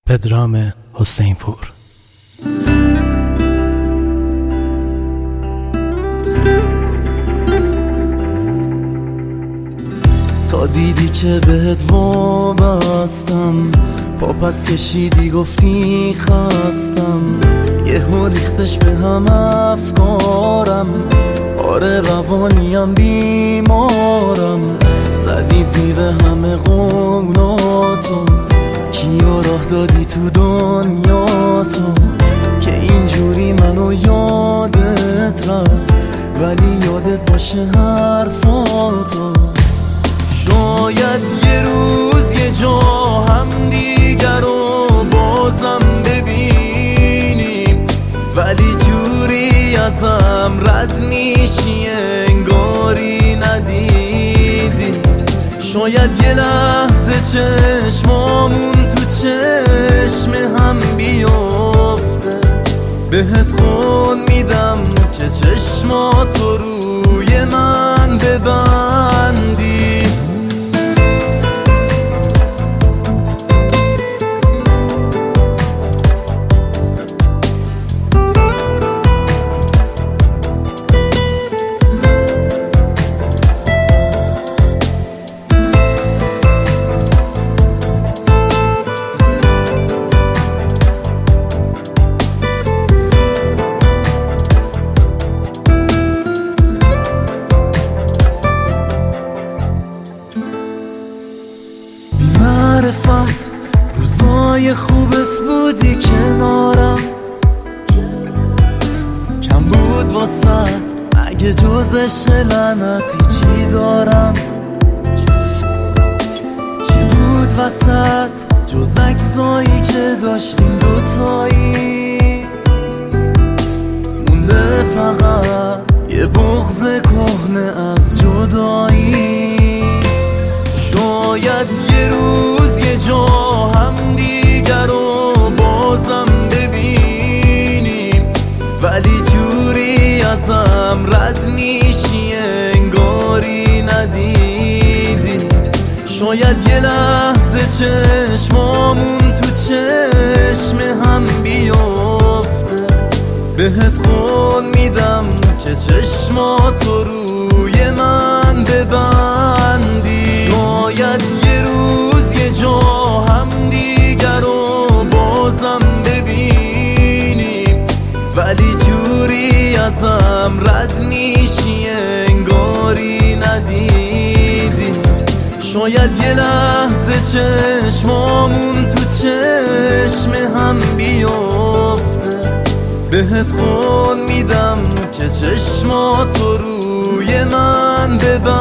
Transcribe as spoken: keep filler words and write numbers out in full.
پدرام حسینپور. تا دیدی که بهت وابستم، پا پس کشیدی گفتی خستم، یه ریختش به هم افکارم، آره روانیم بیمارم، زدی زیر همه قولاتو، کیا راه دادی تو دنیا تو که اینجوری منو یادت رفت، ولی یادت باشه حرفاتو. شاید یه روز یه جا هم دیگر رو بازم ببینیم، ولی جوری ازم رد میشی انگاری ندیدی. شاید یه لحظه چشمامون تو چشم هم بیفته، بهت قول میدم که چشماتو روی من ببندی. معرفت روزای خوبت بودی کنارم، کم بود واسط اگه جزش لعنتی چی دارم. چی بود وسط جز عکسایی که داشتیم دوتایی، مونده فقط یه بغض کهنه از جدایی. شاید یه روز یه جا هم دیگر رو بازم ببینیم، ولی جوری ازم رد میشی انگاری ندیدی. شاید یه لحظه چشمامون تو چشم هم بیفته، بهت قول میدم که چشماتو روی من ببندی. شاید یه روز یه جا هم دیگر رو بازم ببینیم، ولی جوری ازم رد میشی انگاری ندیدی. شاید یه لحظه چشمامون تو چشم هم بیفته، بهت قول میدم که چشماتو روی من ببندی.